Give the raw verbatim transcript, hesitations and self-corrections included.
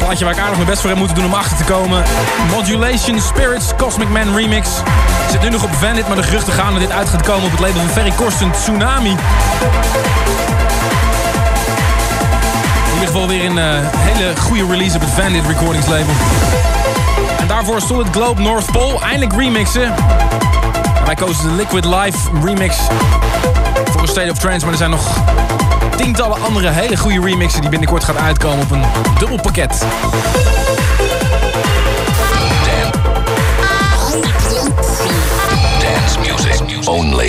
plaatje waar ik aardig mijn best voor heb moeten doen om achter te komen. Modulation Spirits Cosmic Man Remix. Zit nu nog op Vandit, maar de geruchten gaan dat dit uit gaat komen op het label van Ferry Corsten, Tsunami. In ieder geval weer een uh, hele goede release op het Vandit Recordings label. En daarvoor Solid Globe North Pole eindelijk remixen. En wij kozen de Liquid Live remix voor een State of Trance, maar er zijn nog tientallen andere hele goede remixen die binnenkort gaat uitkomen op een dubbel pakket. Dance music only.